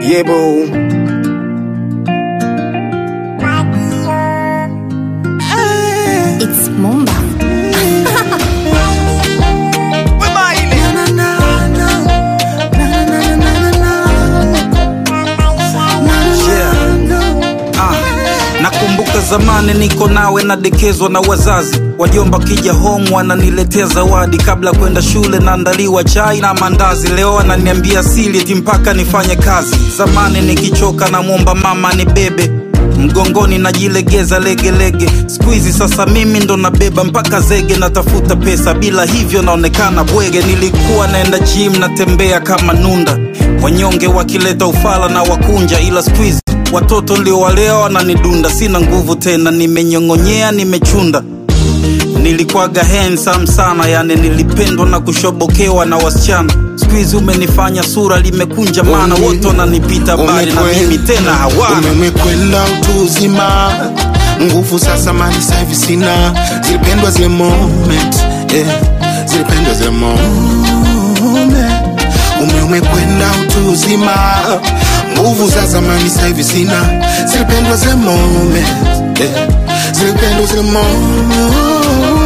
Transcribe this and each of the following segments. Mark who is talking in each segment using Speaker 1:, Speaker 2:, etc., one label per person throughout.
Speaker 1: Yeah, boo.
Speaker 2: It's Mumba.
Speaker 3: Nakumbuka zamani niko nawe nadekezwa na wazazi, wajomba kija home wananiletea zawadi, kabla kwenda shule naandaliwa chai na mandazi. Leo ananiambia sili eti mpaka nifanye kazi. Zamani nikichoka na muomba mama ni bebe mgongoni najilegeza legelege. Squeezy sasa mimi ndo nabeba mpaka zege, natafuta pesa bila hivyo naonekana bwege. Nilikuwa naenda gym natembea kama nunda, wanyonge wakileta ufala na wakunja, ila squeezy watoto ndio waleo wananidunda. Sina nguvu tena, nimenyongonyea nimechunda. Nilikuwaga handsome sana, yani nilipendwa na kushobokewa na wasichana. Squeezy umenifanya sura limekunja, maana wote wananipita bali na mimi tena hawana.
Speaker 4: Umekwenda utu uzima, nguvu sasa mali sasa hivi sina. Zilipendwa zile moment, zilipendwa zile moment. Umekwenda utu uzima, nguvu za zamani sasa hivi sina. Zilipendwa zile moment, zilipendwa zile moment.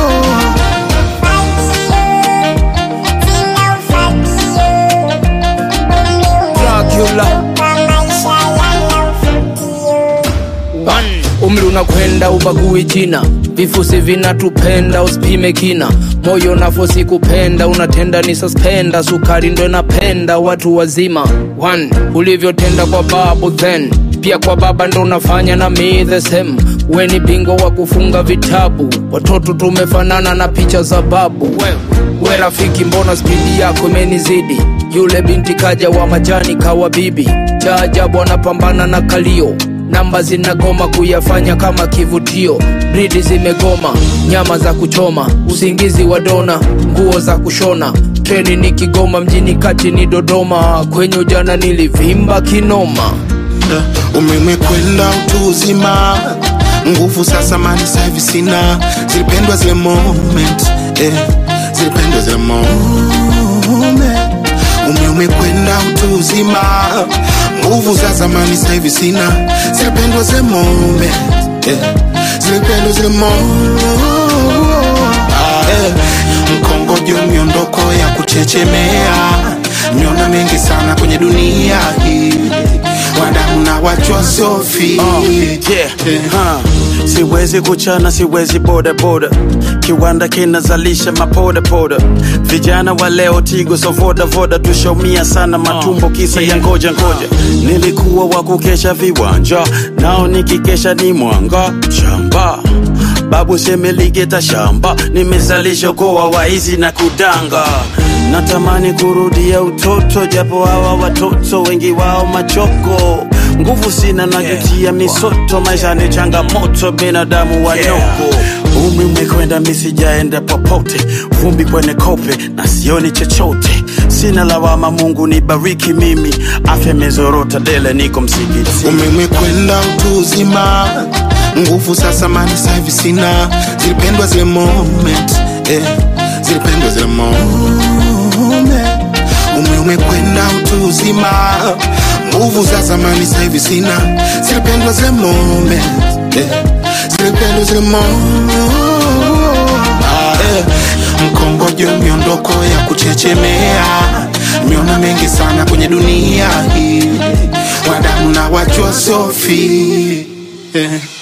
Speaker 5: Umri unakwenda ubagui jina, vifusi vinatupenda usipime kina. Moyo nafosi kupenda, unatenda ni suspenda. Sukari ndo napenda watu wazima. Ulivyotenda kwa babu then pia kwa baba ndo unafanya na me the same. We ni bingo wa kufunga vitabu, watoto tumefanana na picha za babu. We rafiki, mbona spidi yako imenizidi? Yule binti kaja wa majani kawa bibi. Cha ajabu anapambana na kalio, namba zinagoma kuyafanya kama kivutio. Bridi zimegoma, nyama za kuchoma, usingizi wa dona, nguo za kushona. Treni ni Kigoma, mjini kati ni Dodoma. Kwenye ujana nilivimba kinoma.
Speaker 4: Umekwenda utu uzima, nguvu sasa mali sasa hivi sina. Zilipendwa zile moment, zilipendwa zile moment. Umekwenda utu uzima, nguvu za zamani sasa hivi sina. Zilipendwa zile moment, zilipendwa zile moment. Mkongojo miondoko ya kuchechemea, miona mengi sana kwenye dunia hii. Wadamu na wachwa sofi,
Speaker 3: Siwezi kuchana, siwezi boda boda, kiwanda kinazalisha mapoda poda. Vijana wa leo tigo so voda voda, tushaumia sana matumbo kisa ya ngoja ngoja. Nilikuwa wa kukesha viwanja, nao nikikesha ni mwanga shamba. Babu semeligeta shamba, nimezalisha kwa waizi na kudanga. Natamani kurudia utoto, japo hawa watoto wengi wao machoko. Nguvu sina najutia misoto, maisha ni changamoto, binadamu wanyoko. Umekwenda misijaenda popote, vumbi kwenye kope na sioni chochote. Sina lawama, Mungu nibariki mimi, afya mezorota dele niko msikiti.
Speaker 4: Umekwenda utu uzima, nguvu sasa mali sasa hivi sina. Zilipendwa zile moment, zilipendwa zile moment. Umekwenda utu uzima, nguvu za zamani sasa hivi sina. Zilipendwa zile moment, zilipendwa zile moment. Mkongojo miondoko ya kuchechemea, miona mengi sana kwenye dunia hii. Wadamu na wachwa sofi,